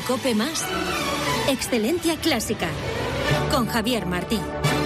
COPE+, Excelencia Clásica, con Javier Martí.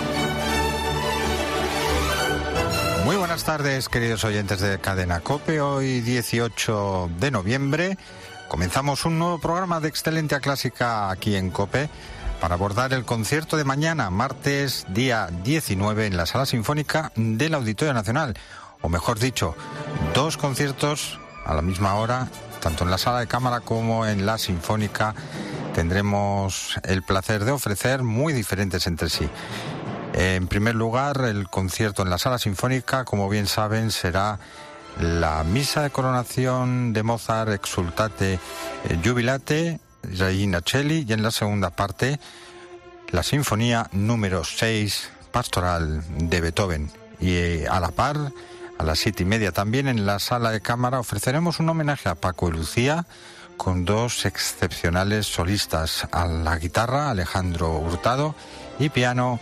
Muy buenas tardes, queridos oyentes de Cadena COPE. Hoy, 18 de noviembre, comenzamos un nuevo programa de Excelencia Clásica aquí en COPE para abordar el concierto de mañana, martes, día 19, en la Sala Sinfónica del Auditorio Nacional. O mejor dicho, dos conciertos a la misma hora, tanto en la Sala de Cámara como en la Sinfónica. Tendremos el placer de ofrecer muy diferentes entre sí. En primer lugar, el concierto en la Sala Sinfónica, como bien saben, será la misa de coronación de Mozart, Exsultate Jubilate, Regina Coeli, y en la segunda parte, la Sinfonía número 6, Pastoral de Beethoven. Y a la par, a las 7:30 también, en la Sala de Cámara, ofreceremos un homenaje a Paco y Lucía con dos excepcionales solistas. A la guitarra, Alejandro Hurtado, y piano,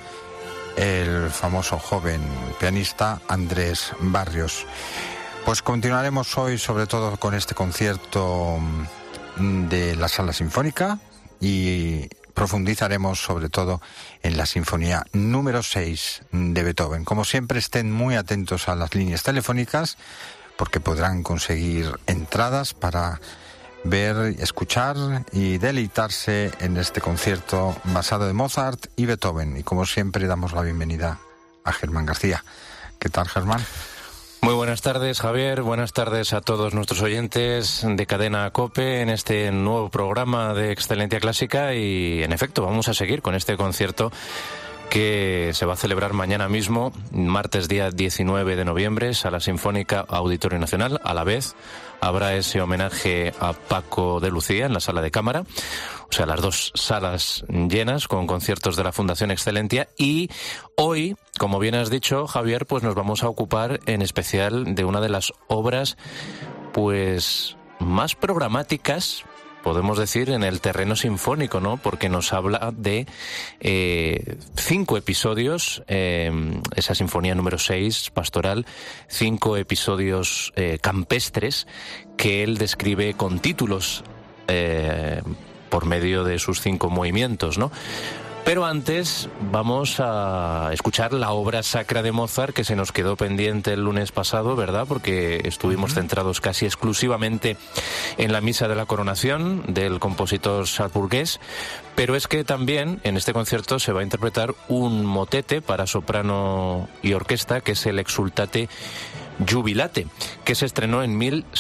el famoso joven pianista Andrés Barrios. Pues continuaremos hoy sobre todo con este concierto de la Sala Sinfónica y profundizaremos sobre todo en la Sinfonía número 6 de Beethoven. Como siempre, estén muy atentos a las líneas telefónicas porque podrán conseguir entradas para ver, escuchar y deleitarse en este concierto basado en Mozart y Beethoven. Y como siempre, damos la bienvenida a Germán García. ¿Qué tal, Germán? Muy buenas tardes, Javier. Buenas tardes a todos nuestros oyentes de Cadena COPE en este nuevo programa de Excelencia Clásica. Y, en efecto, vamos a seguir con este concierto que se va a celebrar mañana mismo, martes día 19 de noviembre, Sala Sinfónica, Auditorio Nacional. A la vez habrá ese homenaje a Paco de Lucía en la Sala de Cámara, o sea, las dos salas llenas con conciertos de la Fundación Excelencia. Y hoy, como bien has dicho, Javier, pues nos vamos a ocupar en especial de una de las obras pues más programáticas, podemos decir, en el terreno sinfónico, ¿no? Porque nos habla de 5 episodios, esa sinfonía número 6, pastoral, 5 episodios campestres que él describe con títulos por medio de sus 5 movimientos, ¿no? Pero antes vamos a escuchar la obra sacra de Mozart, que se nos quedó pendiente el lunes pasado, ¿verdad? Porque estuvimos centrados casi exclusivamente en la misa de la coronación del compositor salzburgués. Pero es que también en este concierto se va a interpretar un motete para soprano y orquesta, que es el Exsultate Jubilate, que se estrenó en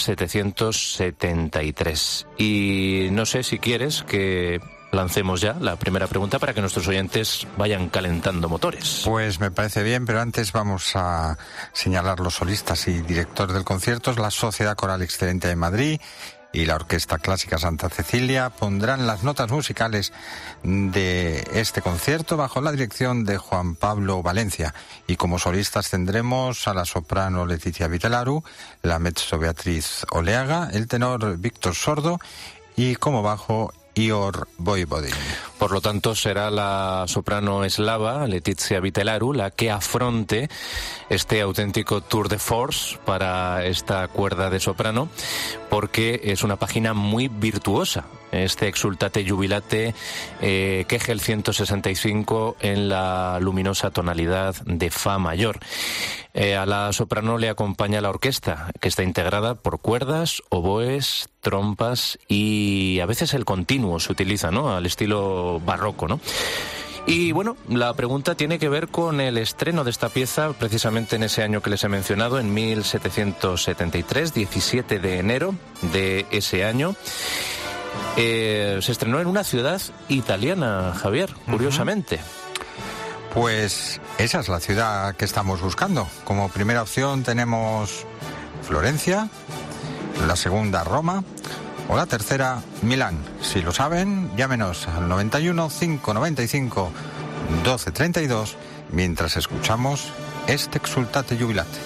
1773. Y no sé si quieres que lancemos ya la primera pregunta para que nuestros oyentes vayan calentando motores. Pues me parece bien, pero antes vamos a señalar los solistas y directores del concierto. La Sociedad Coral Excelencia de Madrid y la Orquesta Clásica Santa Cecilia pondrán las notas musicales de este concierto bajo la dirección de Juan Pablo Valencia. Y como solistas tendremos a la soprano Leticia Vitelaru, la mezzo Beatriz Oleaga, el tenor Víctor Sordo y como bajo Ihor Voivodin. Por lo tanto, será la soprano eslava Leticia Vitelaru la que afronte este auténtico tour de force para esta cuerda de soprano, porque es una página muy virtuosa. Este Exsultate Jubilate, Kegel 165 en la luminosa tonalidad de Fa mayor. A la soprano le acompaña la orquesta, que está integrada por cuerdas, oboes, trompas y a veces el continuo se utiliza, ¿no? Al estilo barroco, ¿no? Y bueno, la pregunta tiene que ver con el estreno de esta pieza precisamente en ese año que les he mencionado, en 1773, 17 de enero de ese año. Se estrenó en una ciudad italiana, Javier, curiosamente. Pues esa es la ciudad que estamos buscando. Como primera opción tenemos Florencia, la segunda Roma o la tercera Milán. Si lo saben, llámenos al 91 595 1232 mientras escuchamos este Exsultate Jubilate.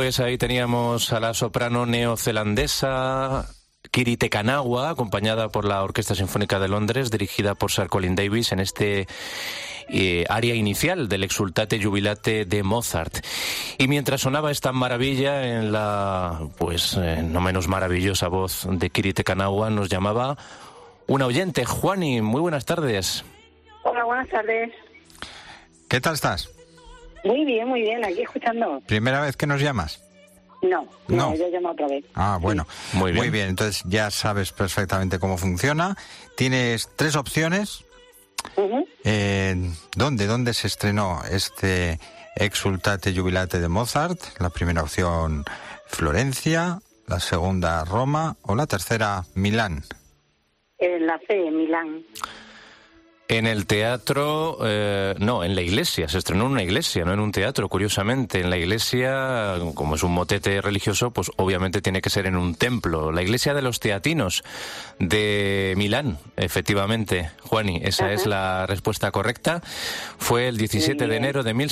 Pues ahí teníamos a la soprano neozelandesa Kiri Te Kanawa, acompañada por la Orquesta Sinfónica de Londres, dirigida por Sir Colin Davis, en este área inicial del Exultate Jubilate de Mozart. Y mientras sonaba esta maravilla, en la no menos maravillosa voz de Kiri Te Kanawa, nos llamaba una oyente. Juani, muy buenas tardes. Hola, buenas tardes. ¿Qué tal estás? Muy bien, aquí escuchando. ¿Primera vez que nos llamas? No, yo llamo otra vez. Ah, bueno. Sí. Muy bien. Entonces ya sabes perfectamente cómo funciona. Tienes 3 opciones. Uh-huh. ¿Dónde se estrenó este Exultate Jubilate de Mozart? La primera opción, Florencia, la segunda, Roma, o la tercera, Milán. En la C, Milán. En el teatro, no, en la iglesia, se estrenó en una iglesia, no en un teatro, curiosamente. En la iglesia, como es un motete religioso, pues obviamente tiene que ser en un templo. La iglesia de los teatinos de Milán, efectivamente, Juani, esa es la respuesta correcta. Fue el 17 de enero de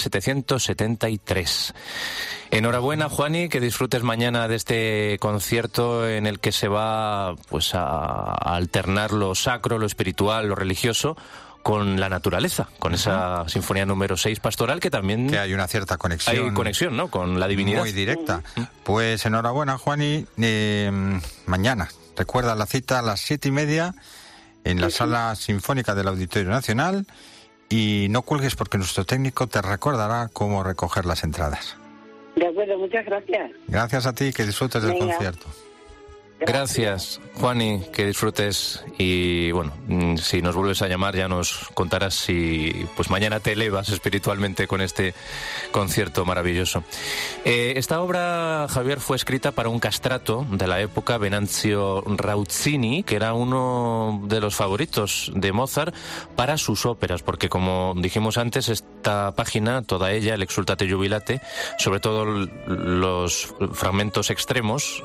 1773. Enhorabuena, Juani, que disfrutes mañana de este concierto en el que se va pues a alternar lo sacro, lo espiritual, lo religioso con la naturaleza, con esa sinfonía número 6 pastoral que también... Que hay una cierta conexión. Hay conexión, ¿no?, con la divinidad. Muy directa. Pues enhorabuena, Juani. Mañana, recuerda la cita a las 7:30 en la Sala Sinfónica del Auditorio Nacional, y no cuelgues porque nuestro técnico te recordará cómo recoger las entradas. De acuerdo, muchas gracias. Gracias a ti, que disfrutes del concierto. Gracias, Juani, que disfrutes, y bueno, si nos vuelves a llamar ya nos contarás si pues mañana te elevas espiritualmente con este concierto maravilloso. Esta obra, Javier, fue escrita para un castrato de la época, Venanzio Rauzzini, que era uno de los favoritos de Mozart para sus óperas, porque como dijimos antes, esta página, toda ella, el Exultate Jubilate, sobre todo los fragmentos extremos,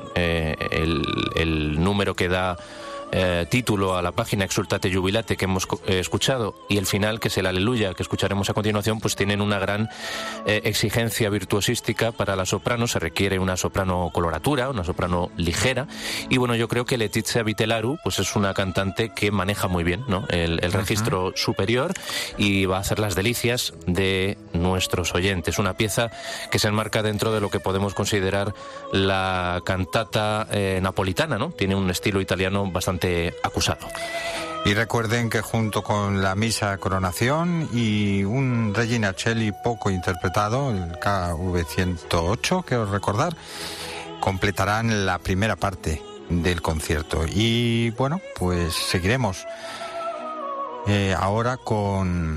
el número que da título a la página, Exultate Jubilate, que hemos escuchado, y el final, que es el Aleluya, que escucharemos a continuación, pues tienen una gran exigencia virtuosística para la soprano. Se requiere una soprano coloratura, una soprano ligera, y bueno, yo creo que Letizia Vitelaru pues es una cantante que maneja muy bien, ¿no?, el registro superior, y va a hacer las delicias de nuestros oyentes. Una pieza que se enmarca dentro de lo que podemos considerar la cantata napolitana, ¿no? Tiene un estilo italiano bastante acusado. Y recuerden que junto con la Misa Coronación y un Regina Coeli poco interpretado, el KV-108, quiero recordar, completarán la primera parte del concierto. Y bueno, pues seguiremos ahora con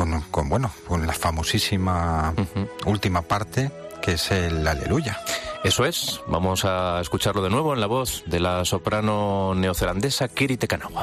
la famosísima última parte, que es el Aleluya. Eso es, vamos a escucharlo de nuevo en la voz de la soprano neozelandesa Kiri Te Kanawa.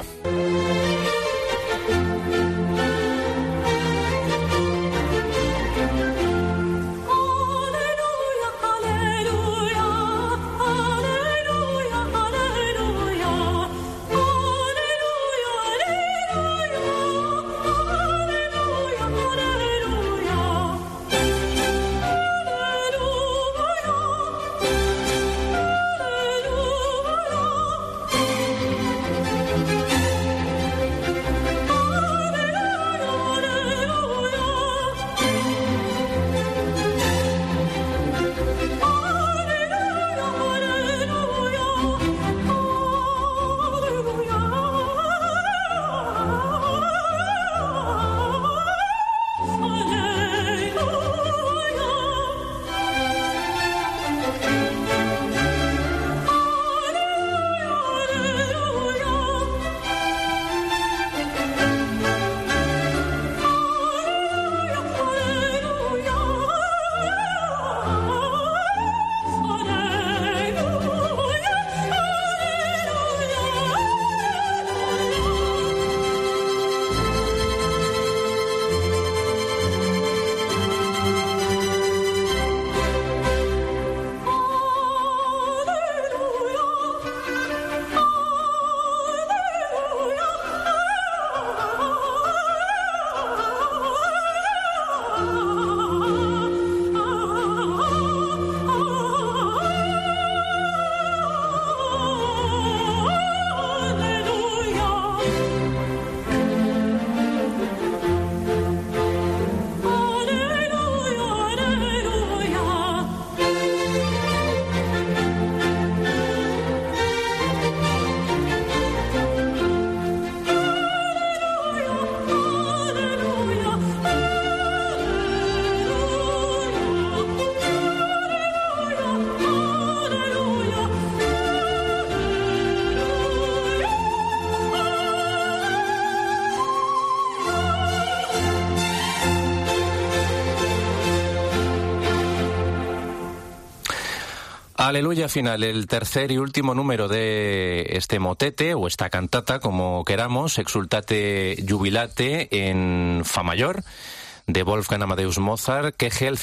Aleluya final, el tercer y último número de este motete, o esta cantata, como queramos, Exultate Jubilate en Fa mayor, de Wolfgang Amadeus Mozart, Kegel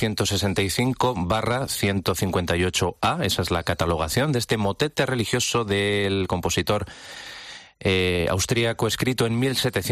165/158A. Esa es la catalogación de este motete religioso del compositor austríaco, escrito en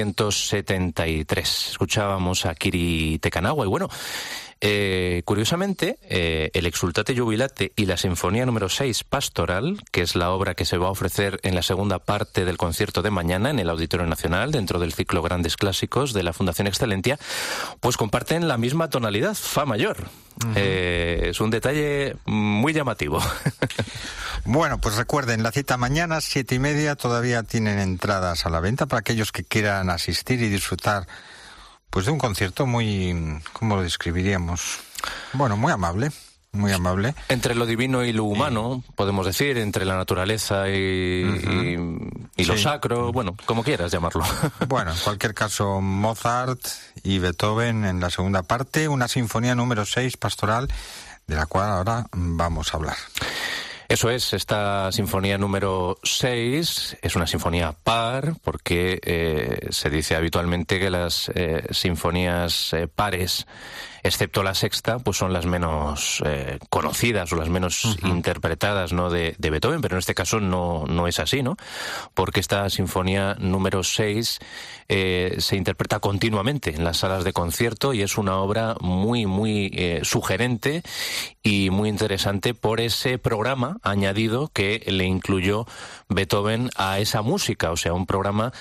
1773. Escuchábamos a Kiri Te Kanawa y bueno, curiosamente, el Exultate Jubilate y la Sinfonía número 6 Pastoral, que es la obra que se va a ofrecer en la segunda parte del concierto de mañana en el Auditorio Nacional, dentro del ciclo Grandes Clásicos de la Fundación Excelentia, pues comparten la misma tonalidad, Fa mayor. Es un detalle muy llamativo. Bueno, pues recuerden, la cita mañana, 7:30, todavía tienen entradas a la venta para aquellos que quieran asistir y disfrutar pues de un concierto muy, ¿cómo lo describiríamos? Bueno, muy amable, muy amable. Entre lo divino y lo humano, podemos decir, entre la naturaleza y lo sacro, bueno, como quieras llamarlo. Bueno, en cualquier caso, Mozart y Beethoven en la segunda parte, una sinfonía número 6 pastoral, de la cual ahora vamos a hablar. Eso es, esta sinfonía número 6 es una sinfonía par, porque se dice habitualmente que las sinfonías pares, excepto la sexta, pues son las menos conocidas o las menos interpretadas, ¿no?, de Beethoven, pero en este caso no es así, ¿no? Porque esta sinfonía número 6 se interpreta continuamente en las salas de concierto y es una obra muy, muy sugerente y muy interesante por ese programa añadido que le incluyó Beethoven a esa música, o sea, un programa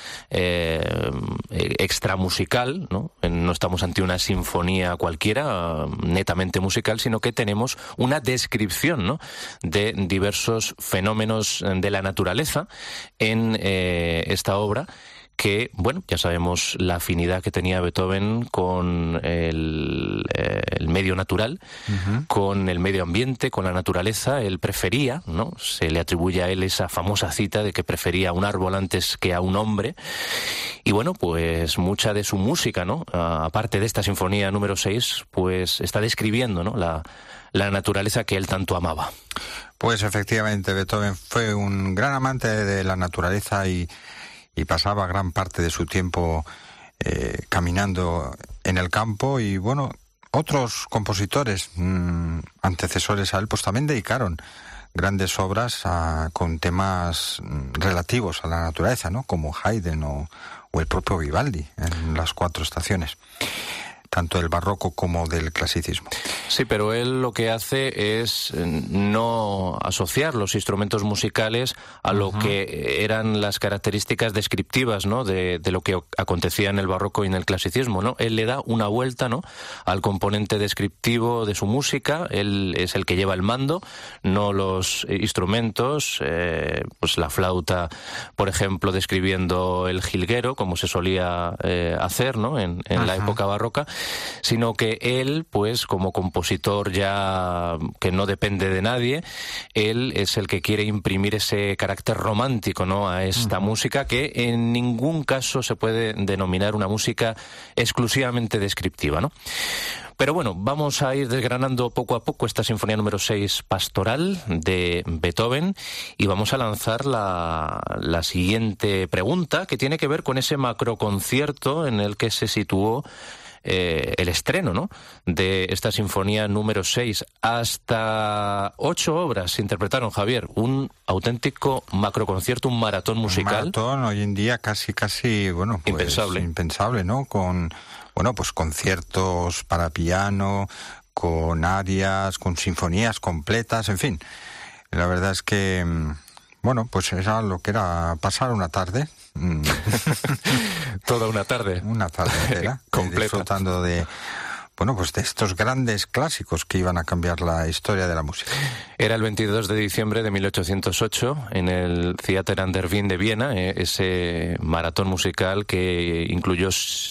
extramusical, ¿no? No estamos ante una sinfonía cualquiera, netamente musical, sino que tenemos una descripción, ¿no?, de diversos fenómenos de la naturaleza en esta obra, que, bueno, ya sabemos la afinidad que tenía Beethoven con el medio natural, con el medio ambiente, con la naturaleza. Él prefería, ¿no?, se le atribuye a él esa famosa cita de que prefería un árbol antes que a un hombre. Y bueno, pues mucha de su música, ¿no?, aparte de esta sinfonía número 6, pues está describiendo, ¿no?, la naturaleza que él tanto amaba. Pues efectivamente, Beethoven fue un gran amante de la naturaleza y pasaba gran parte de su tiempo caminando en el campo, y bueno, otros compositores antecesores a él pues también dedicaron grandes obras con temas relativos a la naturaleza, ¿no?, como Haydn o el propio Vivaldi en las 4 estaciones, tanto del barroco como del clasicismo. Sí, pero él lo que hace es no asociar los instrumentos musicales a lo que eran las características descriptivas, ¿no?, de lo que acontecía en el barroco y en el clasicismo, ¿no? Él le da una vuelta, ¿no?, al componente descriptivo de su música. Él es el que lleva el mando, no los instrumentos, pues la flauta, por ejemplo, describiendo el jilguero, como se solía hacer, ¿no?, en la época barroca, sino que él, pues como compositor ya que no depende de nadie, él es el que quiere imprimir ese carácter romántico, ¿no?, a esta música, que en ningún caso se puede denominar una música exclusivamente descriptiva, ¿no? Pero bueno, vamos a ir desgranando poco a poco esta sinfonía número 6 pastoral de Beethoven y vamos a lanzar la siguiente pregunta, que tiene que ver con ese macroconcierto en el que se situó el estreno, ¿no?, de esta sinfonía número 6. Hasta 8 obras se interpretaron, Javier. Un auténtico macroconcierto, un maratón musical. Un maratón hoy en día casi, bueno, pues impensable, ¿no? Con, bueno, pues conciertos para piano, con arias, con sinfonías completas, en fin. La verdad es que, bueno, pues era lo que era pasar una tarde. Toda una tarde. Una tarde entera. Completa. Disfrutando de, bueno, pues de estos grandes clásicos que iban a cambiar la historia de la música. Era el 22 de diciembre de 1808 en el Theater an der Wien de Viena, ese maratón musical que incluyó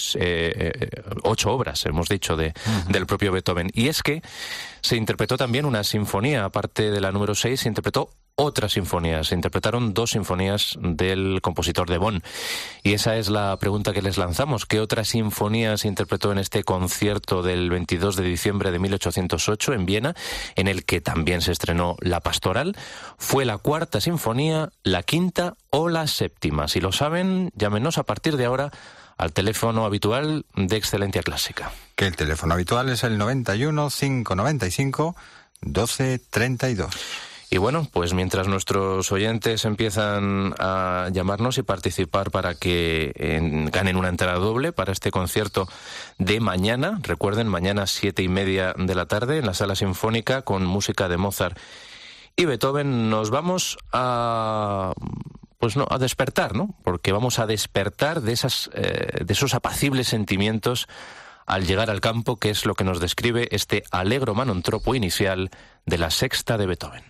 8 obras, hemos dicho, del propio Beethoven. Y es que se interpretó también una sinfonía, aparte de la número 6, se interpretó otras sinfonías. Se interpretaron 2 sinfonías del compositor de Bonn. Y esa es la pregunta que les lanzamos. ¿Qué otras sinfonías se interpretó en este concierto del 22 de diciembre de 1808 en Viena, en el que también se estrenó La Pastoral? ¿Fue la 4ª sinfonía, la 5ª o la 7ª? Si lo saben, llámenos a partir de ahora al teléfono habitual de Excelencia Clásica. Que el teléfono habitual es el 91 595 1232. Y bueno, pues mientras nuestros oyentes empiezan a llamarnos y participar para que ganen una entrada doble para este concierto de mañana, recuerden, mañana 7:30 de la tarde en la Sala Sinfónica con música de Mozart y Beethoven, nos vamos a despertar, ¿no? Porque vamos a despertar de esos apacibles sentimientos al llegar al campo, que es lo que nos describe este Allegro manontropo inicial de la Sexta de Beethoven.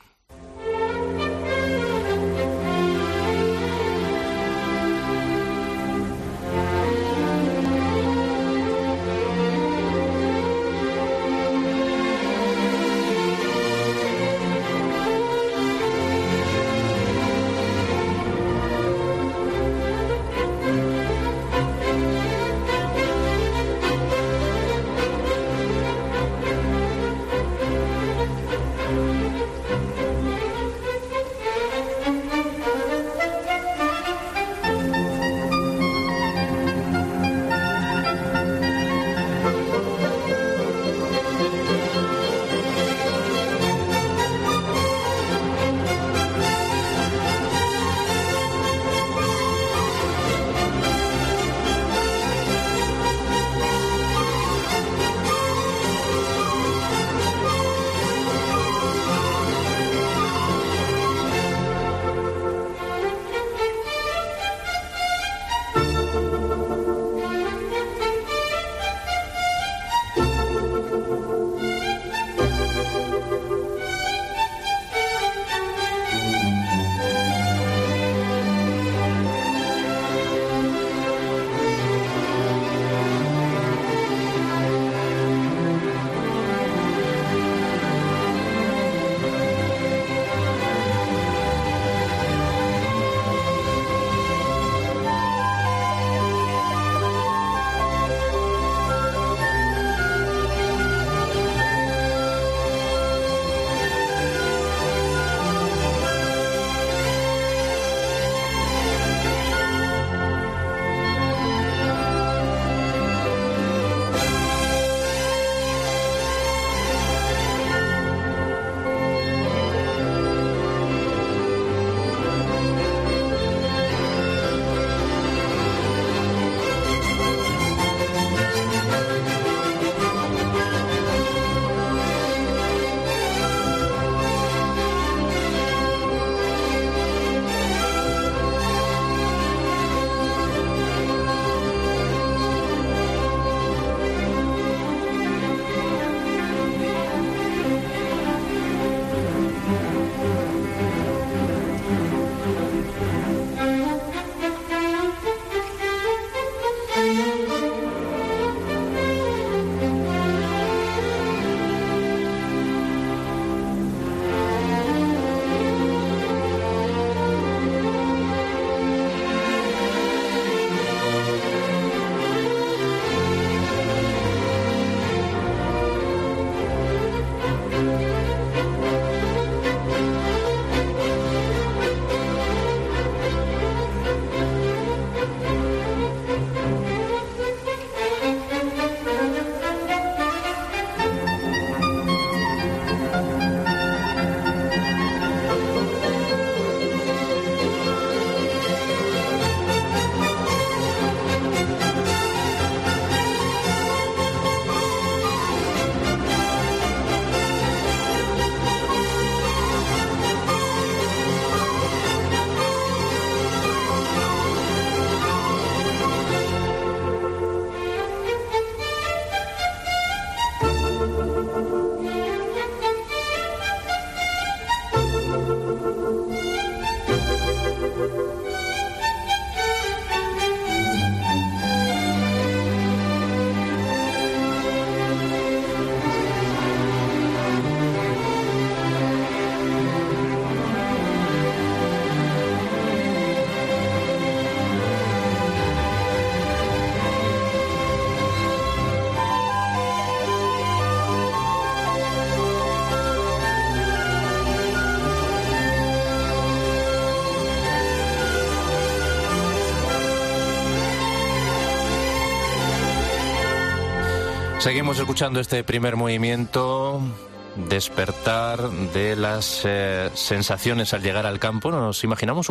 Seguimos escuchando este primer movimiento, despertar de las sensaciones al llegar al campo. Nos imaginamos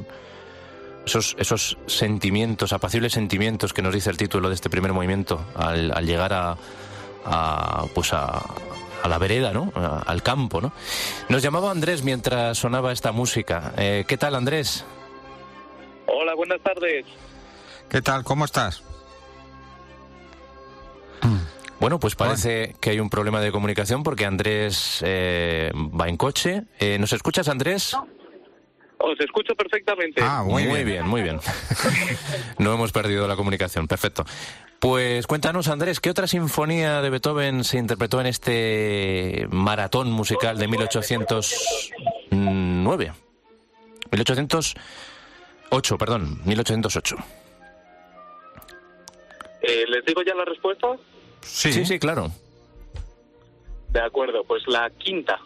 esos sentimientos, apacibles sentimientos que nos dice el título de este primer movimiento al llegar a la vereda, ¿no? Al campo, ¿no? Nos llamaba Andrés mientras sonaba esta música. ¿Qué tal, Andrés? Hola, buenas tardes. ¿Qué tal? ¿Cómo estás? Bueno, pues parece que hay un problema de comunicación porque Andrés va en coche. ¿Nos escuchas, Andrés? Os escucho perfectamente. Muy bien. No hemos perdido la comunicación, perfecto. Pues cuéntanos, Andrés, ¿qué otra sinfonía de Beethoven se interpretó en este maratón musical de 1808. ¿Les digo ya la respuesta? Sí, claro. De acuerdo, pues la quinta.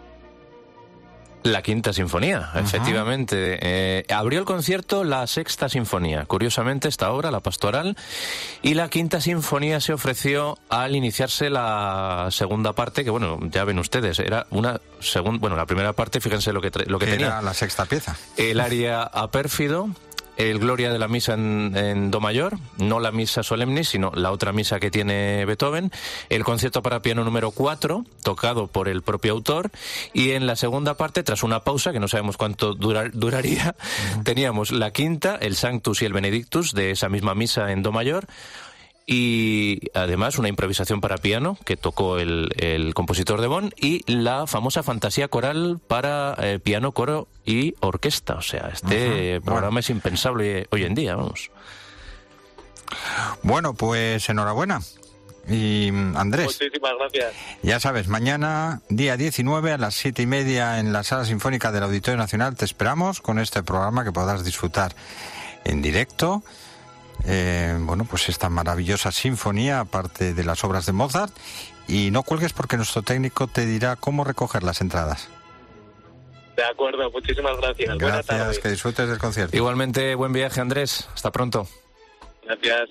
La quinta sinfonía, efectivamente. Abrió el concierto la sexta sinfonía. Curiosamente, esta obra, la pastoral, y la quinta sinfonía se ofreció al iniciarse la segunda parte, que bueno, ya ven ustedes, era una segunda. Bueno, la primera parte, fíjense lo que tenía. Era la sexta pieza. El aria a pérfido, el Gloria de la Misa en do mayor, no la Misa Solemnis, sino la otra misa que tiene Beethoven, el concierto para piano número 4, tocado por el propio autor, y en la segunda parte, tras una pausa, que no sabemos cuánto duraría, teníamos la quinta, el Sanctus y el Benedictus de esa misma misa en do mayor, y además una improvisación para piano que tocó el compositor de Bonn, y la famosa fantasía coral para piano, coro y orquesta. O sea, este programa es impensable hoy en día, vamos. Bueno, pues enhorabuena. Y Andrés, muchísimas gracias. Ya sabes, mañana, día 19, a las 7:30 en la Sala Sinfónica del Auditorio Nacional, te esperamos con este programa que podrás disfrutar en directo. Pues esta maravillosa sinfonía, aparte de las obras de Mozart, y no cuelgues porque nuestro técnico te dirá cómo recoger las entradas. De acuerdo, muchísimas gracias. Gracias, que disfrutes del concierto. Igualmente, buen viaje, Andrés. Hasta pronto. Gracias.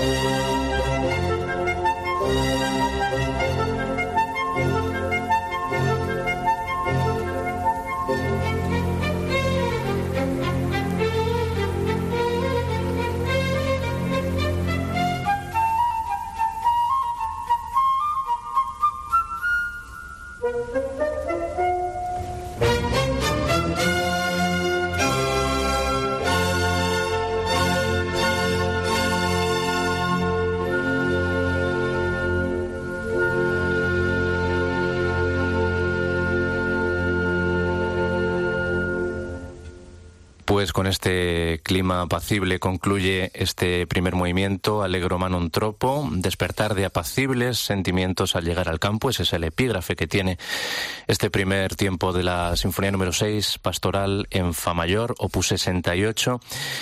Pues con este clima apacible concluye este primer movimiento, Allegro ma non troppo, despertar de apacibles sentimientos al llegar al campo. Ese es el epígrafe que tiene este primer tiempo de la Sinfonía número 6, Pastoral en Fa mayor, opus 68.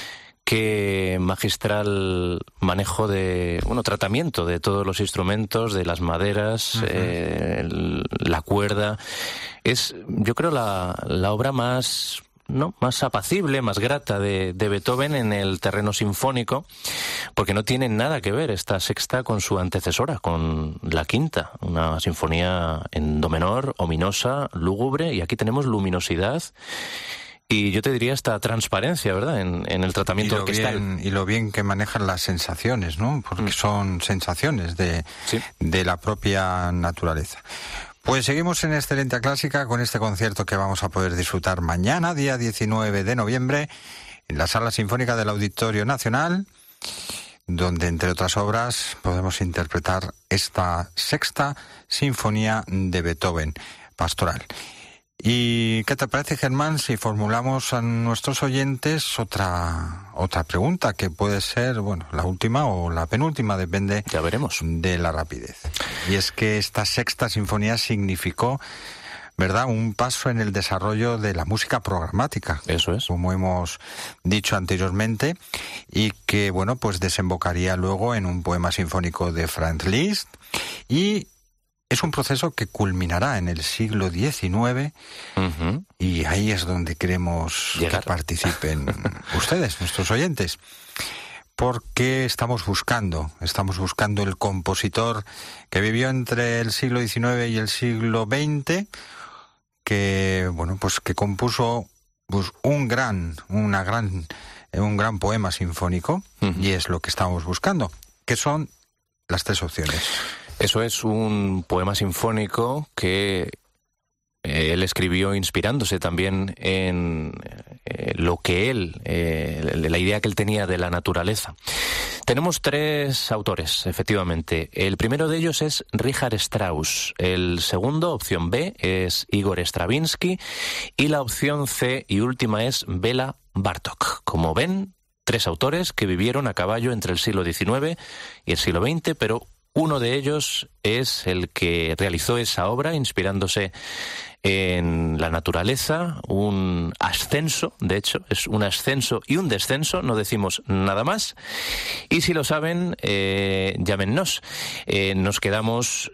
Qué magistral manejo de, tratamiento de todos los instrumentos, de las maderas, la cuerda. Es, yo creo, la obra más apacible, más grata de Beethoven en el terreno sinfónico, porque no tiene nada que ver esta sexta con su antecesora, con la quinta, una sinfonía en do menor, ominosa, lúgubre, y aquí tenemos luminosidad y yo te diría hasta transparencia, ¿verdad?, en el tratamiento orquestal. Y lo bien que manejan las sensaciones, ¿no?, porque son sensaciones de la propia naturaleza. Pues seguimos en Excelencia Clásica con este concierto que vamos a poder disfrutar mañana, día 19 de noviembre, en la Sala Sinfónica del Auditorio Nacional, donde, entre otras obras, podemos interpretar esta sexta sinfonía de Beethoven, Pastoral. ¿Y qué te parece, Germán, si formulamos a nuestros oyentes otra pregunta, que puede ser, la última o la penúltima, depende, ya veremos, de la rapidez? Y es que esta sexta sinfonía significó, ¿verdad?, un paso en el desarrollo de la música programática. Eso es. Como hemos dicho anteriormente, y que, pues desembocaría luego en un poema sinfónico de Franz Liszt, y es un proceso que culminará en el siglo XIX, y ahí es donde queremos que participen ustedes, nuestros oyentes, porque estamos buscando el compositor que vivió entre el siglo XIX y el siglo XX, que que compuso un gran poema sinfónico, y es lo que estamos buscando, que son las tres opciones. Eso es un poema sinfónico que él escribió inspirándose también en lo que la idea que él tenía de la naturaleza. Tenemos tres autores, efectivamente. El primero de ellos es Richard Strauss. El segundo, opción B, es Igor Stravinsky. Y la opción C y última es Béla Bartók. Como ven, tres autores que vivieron a caballo entre el siglo XIX y el siglo XX, pero uno de ellos es el que realizó esa obra inspirándose en la naturaleza, un ascenso, de hecho, es un ascenso y un descenso, no decimos nada más. Y si lo saben, llámennos. Nos quedamos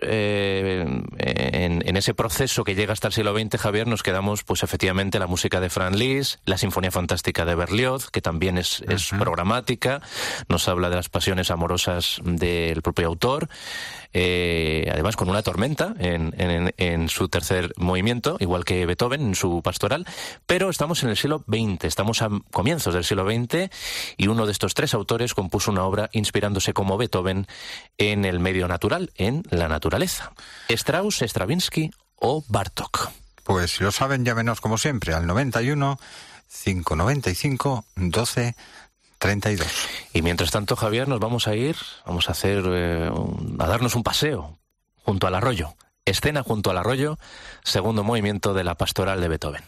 en ese proceso que llega hasta el siglo XX, Javier, nos quedamos, pues efectivamente, la música de Franz Liszt, la Sinfonía Fantástica de Berlioz, que también es programática, nos habla de las pasiones amorosas del propio autor, además con una tormenta en su tercer movimiento, igual que Beethoven en su Pastoral, pero estamos en el siglo XX, estamos a comienzos del siglo XX, y uno de estos tres autores compuso una obra inspirándose como Beethoven en el medio natural, en la naturaleza. Strauss, Stravinsky o Bartók. Pues si lo saben, llámenos como siempre al 91 595 12 32. Y mientras tanto, Javier, nos vamos a darnos un paseo junto al arroyo. Escena junto al arroyo, segundo movimiento de la Pastoral de Beethoven.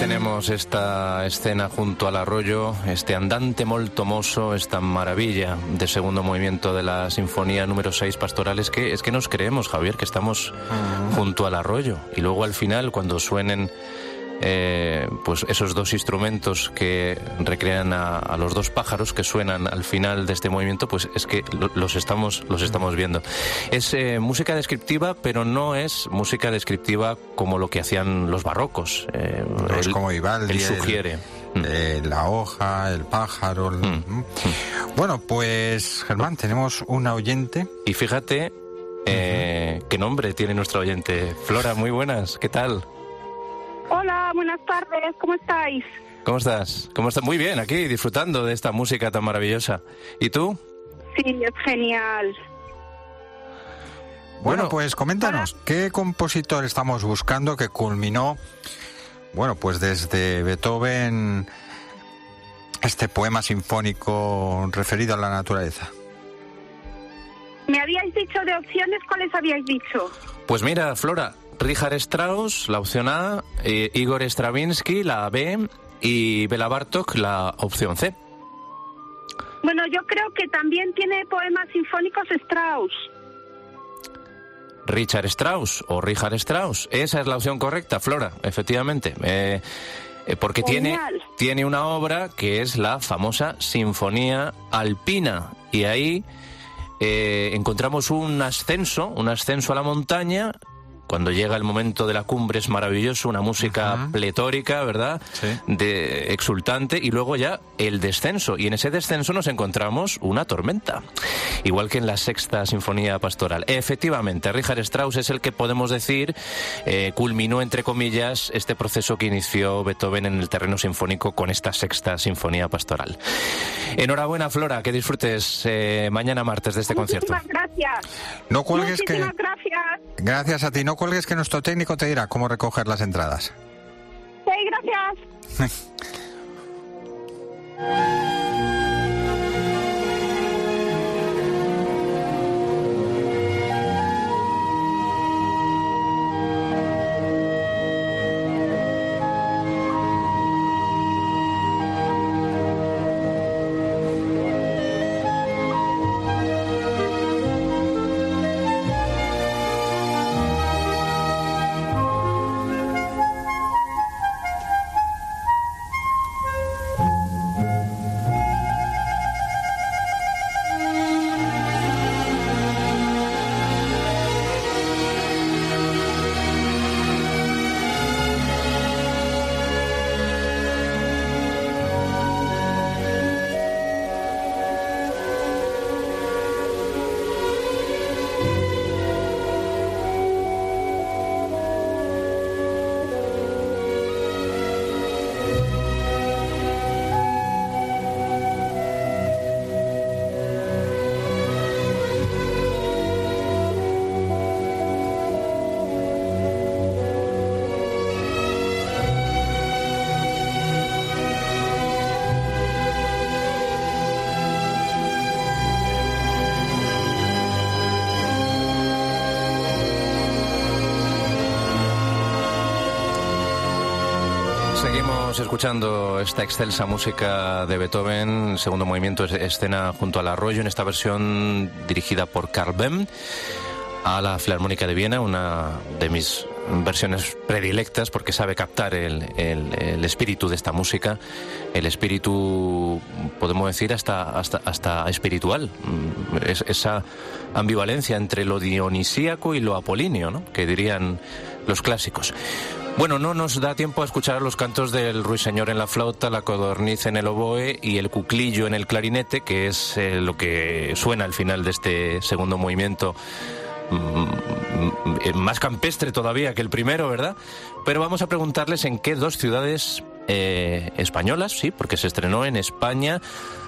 tenemos esta escena junto al arroyo, este andante molto mosso, esta maravilla de segundo movimiento de la Sinfonía número 6 Pastorales, que es que nos creemos, Javier, que estamos junto al arroyo. Y luego al final, cuando suenen pues esos dos instrumentos que recrean a los dos pájaros que suenan al final de este movimiento, pues es que los estamos viendo. Es música descriptiva, pero no es música descriptiva como lo que hacían los barrocos. Como Vivaldi, él sugiere. La hoja, el pájaro. Bueno, pues Germán, tenemos una oyente. Y fíjate qué nombre tiene nuestra oyente. Flora, muy buenas, ¿qué tal? Hola, buenas tardes, ¿cómo estáis? ¿Cómo estás? Muy bien, aquí disfrutando de esta música tan maravillosa. ¿Y tú? Sí, es genial. Bueno, pues coméntanos, ¿qué compositor estamos buscando que culminó, bueno, pues desde Beethoven, este poema sinfónico referido a la naturaleza? ¿Me habíais dicho de opciones? ¿Cuáles habíais dicho? Pues mira, Flora, Richard Strauss, la opción A, Igor Stravinsky, la B, y Bela Bartók, la opción C. Bueno, yo creo que también tiene poemas sinfónicos Strauss. Richard Strauss o Richard Strauss, esa es la opción correcta, Flora, efectivamente. Porque tiene una obra que es la famosa Sinfonía Alpina, y ahí encontramos un ascenso a la montaña. Cuando llega el momento de la cumbre es maravilloso, una música pletórica, ¿verdad? Sí. Exultante, y luego ya el descenso. Y en ese descenso nos encontramos una tormenta, igual que en la sexta Sinfonía Pastoral. Efectivamente, Richard Strauss es el que podemos decir culminó, entre comillas, este proceso que inició Beethoven en el terreno sinfónico con esta sexta Sinfonía Pastoral. Enhorabuena, Flora, que disfrutes mañana martes de este concierto. Muchísimas gracias. No cuelgues. Muchísimas gracias. Gracias a ti. No cuelgues, que nuestro técnico te dirá cómo recoger las entradas. Sí, gracias. Seguimos escuchando esta excelsa música de Beethoven, segundo movimiento, escena junto al arroyo, en esta versión dirigida por Carl Bem a la Filarmónica de Viena, una de mis versiones predilectas porque sabe captar el espíritu de esta música, el espíritu, podemos decir, hasta espiritual, esa ambivalencia entre lo dionisíaco y lo apolíneo, ¿no?, que dirían los clásicos. Bueno, no nos da tiempo a escuchar los cantos del ruiseñor en la flauta, la codorniz en el oboe y el cuclillo en el clarinete, que es lo que suena al final de este segundo movimiento, más campestre todavía que el primero, ¿verdad? Pero vamos a preguntarles en qué dos ciudades españolas, sí, porque se estrenó en España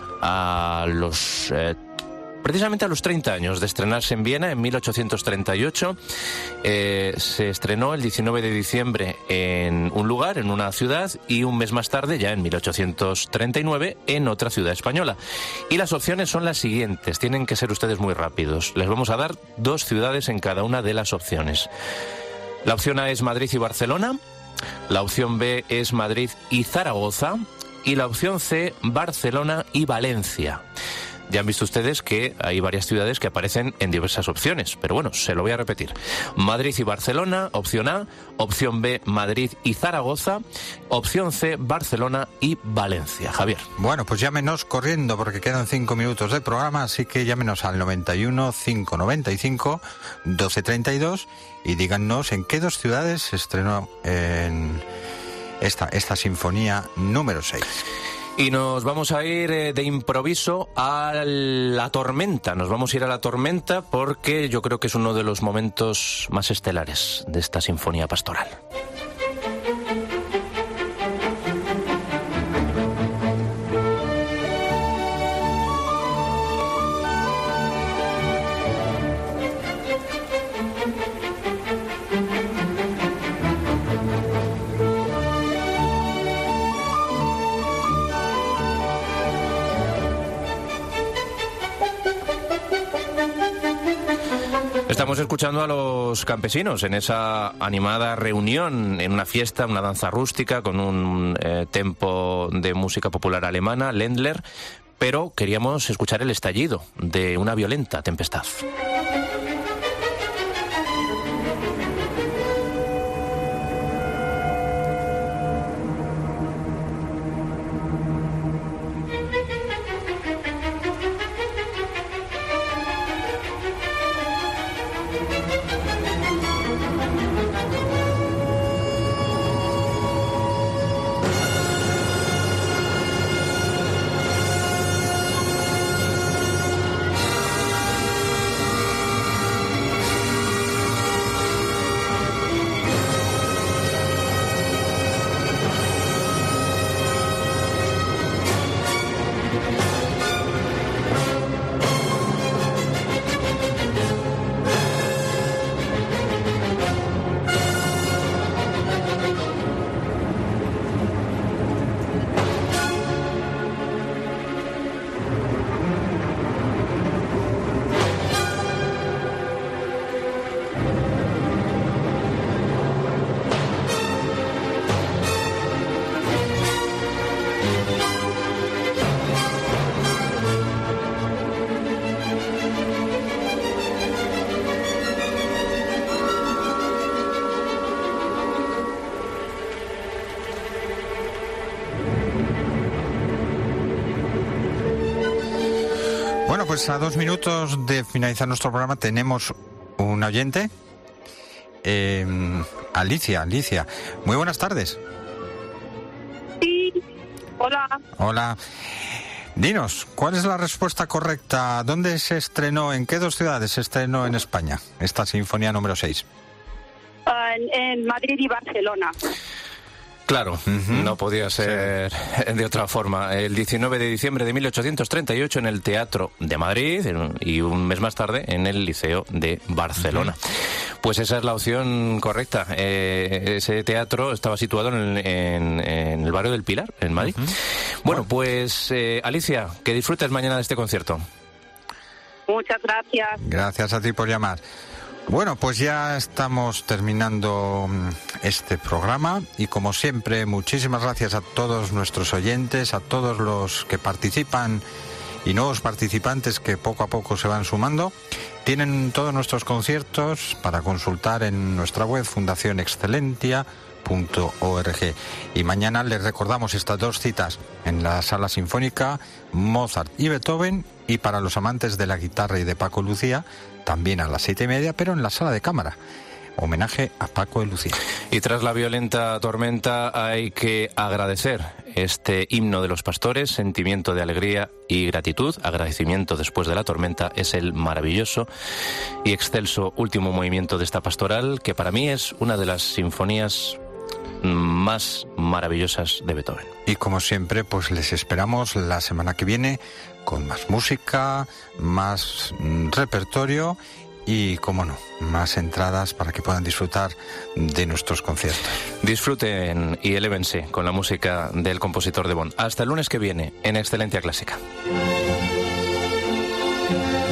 precisamente a los 30 años de estrenarse en Viena, en 1838. Se estrenó el 19 de diciembre en un lugar, en una ciudad, y un mes más tarde, ya en 1839, en otra ciudad española. Y las opciones son las siguientes, tienen que ser ustedes muy rápidos. Les vamos a dar dos ciudades en cada una de las opciones. La opción A es Madrid y Barcelona, La opción B es Madrid y Zaragoza. Y la opción C, Barcelona y Valencia. Ya han visto ustedes que hay varias ciudades que aparecen en diversas opciones, pero bueno, se lo voy a repetir. Madrid y Barcelona, opción A. Opción B, Madrid y Zaragoza. Opción C, Barcelona y Valencia. Javier. Bueno, pues llámenos corriendo porque quedan 5 minutos de programa, así que llámenos al 91 595 1232 y díganos en qué 2 ciudades se estrenó en esta sinfonía número 6. Y nos vamos a ir de improviso a la tormenta. Nos vamos a ir a la tormenta porque yo creo que es uno de los momentos más estelares de esta sinfonía pastoral. Estamos escuchando a los campesinos en esa animada reunión, en una fiesta, una danza rústica con un tempo de música popular alemana, Ländler, pero queríamos escuchar el estallido de una violenta tempestad. Bueno, pues a 2 minutos de finalizar nuestro programa tenemos un oyente. Alicia. Muy buenas tardes. Sí, hola. Hola. Dinos, ¿cuál es la respuesta correcta? ¿Dónde se estrenó, en qué 2 ciudades se estrenó en España esta sinfonía número 6? En Madrid y Barcelona. Claro, no podía ser de otra forma. El 19 de diciembre de 1838 en el Teatro de Madrid y un mes más tarde en el Liceo de Barcelona. Pues esa es la opción correcta. Ese teatro estaba situado en el barrio del Pilar, en Madrid. Bueno, pues Alicia, que disfrutes mañana de este concierto. Muchas gracias. Gracias a ti por llamar. Bueno, pues ya estamos terminando este programa y como siempre, muchísimas gracias a todos nuestros oyentes, a todos los que participan y nuevos participantes que poco a poco se van sumando. Tienen todos nuestros conciertos para consultar en nuestra web fundacionexcelentia.org. Y mañana les recordamos estas 2 citas en la Sala Sinfónica, Mozart y Beethoven, y para los amantes de la guitarra y de Paco Lucía, también a las 7:30, pero en la Sala de Cámara. Homenaje a Paco de Lucía. Y tras la violenta tormenta hay que agradecer este himno de los pastores, sentimiento de alegría y gratitud. Agradecimiento después de la tormenta es el maravilloso y excelso último movimiento de esta pastoral, que para mí es una de las sinfonías más maravillosas de Beethoven. Y como siempre, pues les esperamos la semana que viene con más música, más repertorio y, como no, más entradas para que puedan disfrutar de nuestros conciertos. Disfruten y elévense con la música del compositor de Bonn. Hasta el lunes que viene en Excelencia Clásica.